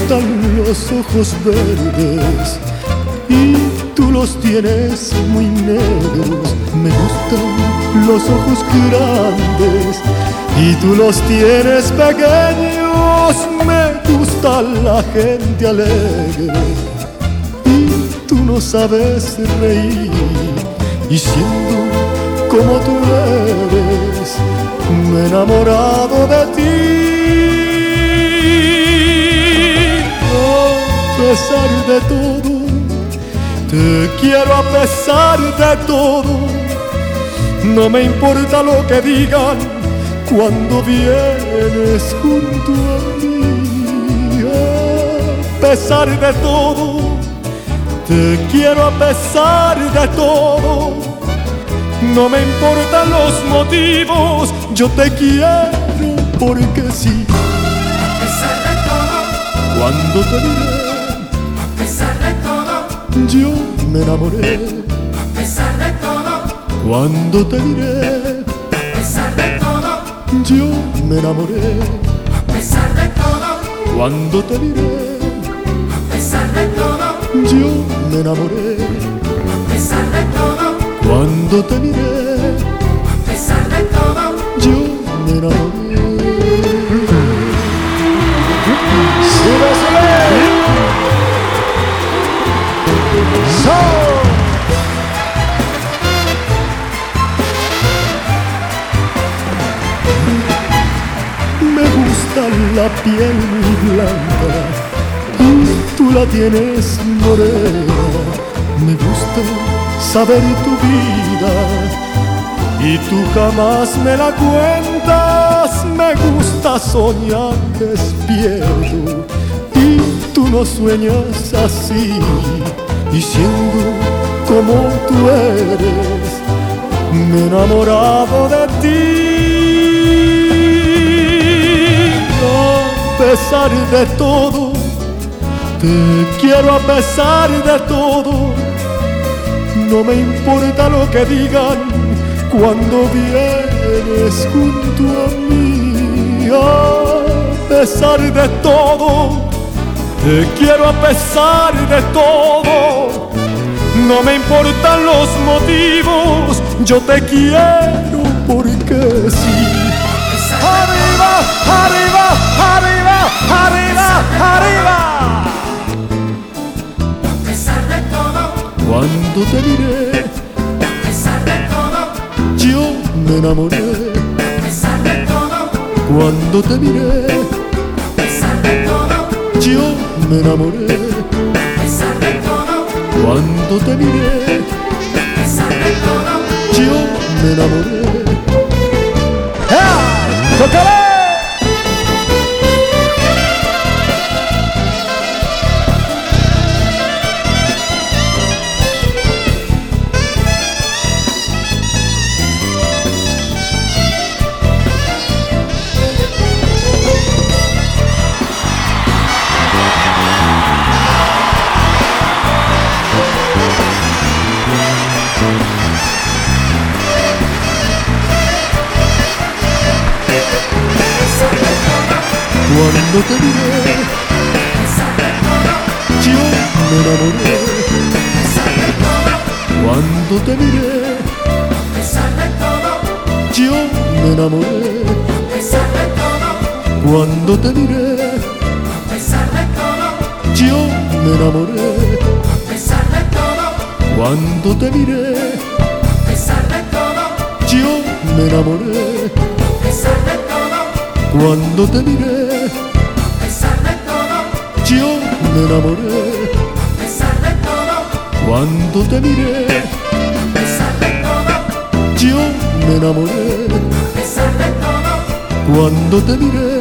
gustan los ojos verdes y tú los tienes muy negros. Me gustan los ojos grandes y tú los tienes pequeños. Me gusta la gente alegre y tú no sabes reír. Y siendo como tú eres, me he enamorado de ti. A pesar de todo, te quiero a pesar de todo. No me importa lo que digan cuando vienes junto a mí. A pesar de todo, te quiero a pesar de todo. No me importan los motivos, yo te quiero porque sí. A pesar de todo, Cuando te miré, a pesar de todo, yo me enamoré. a pesar de todo, Cuando te miré, a pesar de todo, yo me enamoré. a pesar de todo, Cuando te miré, a pesar de todo, yo me enamoré. a pesar de todo, Cuando te miré, a pesar de todo, yo me enamoré. ¡Sube, sube! ¡Sol! Me gusta la piel muy blanca y tú la tienes morena. Me gusta saber tu vida y tú jamás me la cuentas. Me gusta soñar despierto y tú no sueñas así. Y siendo como tú eres, me he enamorado de ti. A pesar de todo, te quiero a pesar de todo. No me importa lo que digan cuando vienes junto a mí. A pesar de todo, te quiero a pesar de todo. No me importan los motivos, yo te quiero porque sí. ¡Arriba, arriba, arriba, arriba, arriba! a pesar de todo, Cuando te miré, a pesar de todo, yo me enamoré. a pesar de todo, Cuando te miré, a pesar de todo, yo me enamoré. a pesar de todo, Cuando te miré, a pesar de todo, yo me enamoré. ¡Ah! ¡Tócale! Cuando te miré, yo me enamoré. Cuando te miré, yo me enamoré. Cuando te miré, yo me enamoré. Cuando te miré, yo me enamoré. Cuando te miré, yo me enamoré. Cuando te miré, yo me enamoré. Cuando te miré,